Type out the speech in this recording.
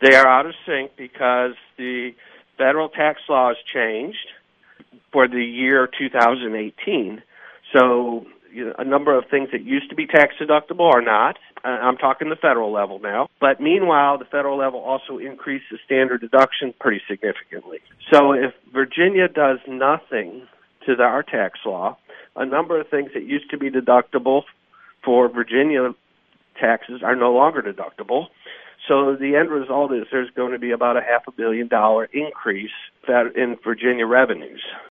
They are out of sync because the federal tax laws changed for the year 2018. So a number of things that used to be tax deductible are not. I'm talking the federal level now. But meanwhile, the federal level also increased the standard deduction pretty significantly. So if Virginia does nothing to our tax law, a number of things that used to be deductible for Virginia taxes are no longer deductible. So the end result is there's going to be about a $500 million increase in Virginia revenues.